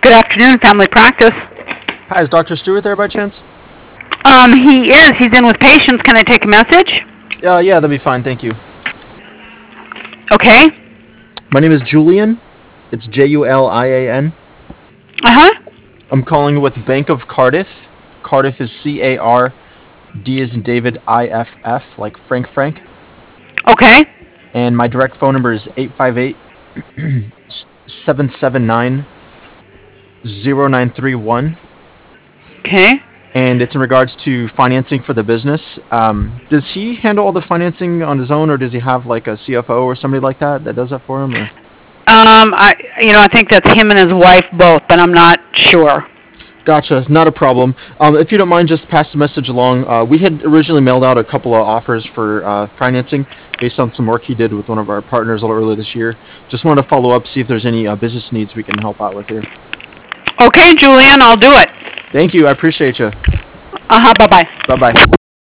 Good afternoon, family practice. Hi, is Dr. Stewart there by chance? He is. He's in with patients. Can I take a message? Yeah, that'd be fine, thank you. Okay. My name is Julian. It's Julian. Uh-huh. I'm calling with Bank of Cardiff. Cardiff is C-A-R, D as in David, I-F-F, like Frank. Okay. And my direct phone number is 858-779-0931. Okay. And it's in regards to financing for the business. Does he handle all the financing on his own, or does he have like a CFO or somebody like that does that for him? Or? I think that's him and his wife both, but I'm not sure. Gotcha, not a problem. If you don't mind, just pass the message along. We had originally mailed out a couple of offers for financing based on some work he did with one of our partners a little earlier this year. Just wanted to follow up, see if there's any business needs we can help out with here. Okay, Julian, I'll do it. Thank you, I appreciate you. Uh-huh, bye-bye. Bye-bye.